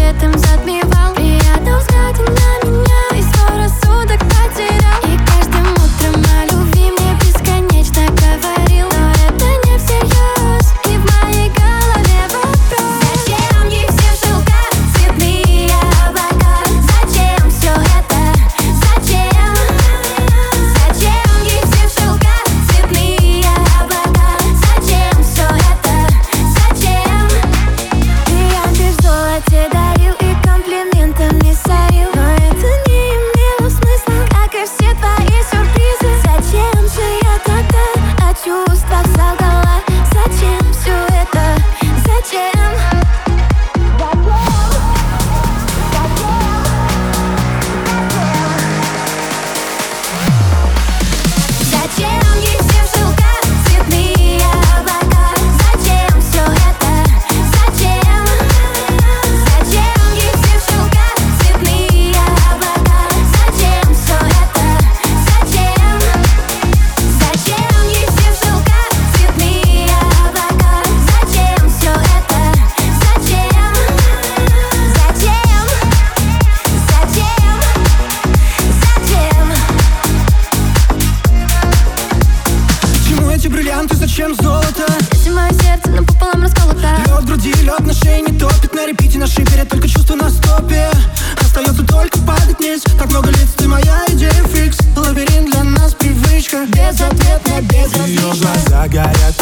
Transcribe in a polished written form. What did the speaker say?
светом затмевал. Приятно взглядом на меня и свой рассудок потерял. И каждым утром о любви мне бесконечно говорил. Но это не всерьез, и в моей голове вопрос: зачем ей все шелка, цветные облака? Зачем все это? Зачем? Зачем ей все шелка, цветные облака? Зачем все это? Зачем? Бриллианты в золоте дарил и комплиментами сорил, но это не имело смысла, как и все твои сюрпризы. Зачем же я тогда о чувствах солгала? Зачем все это? Зачем? Зачем ей все шелка, цветные облака? Зачем все это? Зачем? Зачем ей все шелка, цветные облака? Зачем все это? Зачем? Зачем ей все шелка, цветные облака? Зачем все это? Зачем? Почему эти бриллианты, зачем золото? Если мое сердце напополам расколото, Лед в груди, лед на шее не топит. На репите, на шипере, только чувство на стопе. Остается только падать вниз. Так много лиц, ты моя идея фикс. Лабиринт для нас привычка, безответно, безразлично. Ее глаза горят